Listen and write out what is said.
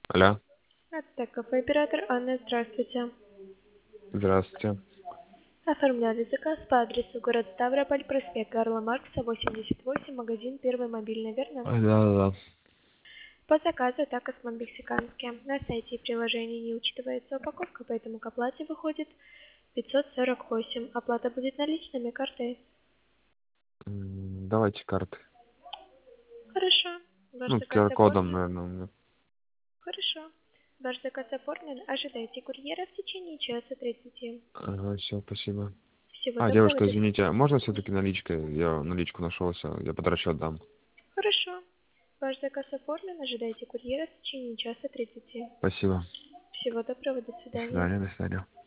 Алло, Так, кафе-оператор Анна, здравствуйте. здравствуйте. Оформляли заказ по адресу город Ставрополь, проспект Карла Маркса, 88, магазин «Первый мобильный», верно? Да. По заказу такос по-мексикански. На сайте и приложении не учитывается упаковка, поэтому к оплате выходит 548. Оплата будет наличными, картой. Давайте карты. Хорошо. Ваш Ну, заказ QR-кодом, оформлен? наверное, у меня. Хорошо. Ваш заказ оформлен. Ожидайте курьера в течение часа 30. Ага, все, спасибо. Всего А, доброго, девушка, до извините, а свидания. можно все-таки наличкой? Я наличку нашел, всё, я под расчет дам. Хорошо. Ваш заказ оформлен. Ожидайте курьера в течение часа 30. Спасибо. Всего доброго, до До свидания. свидания, до свидания.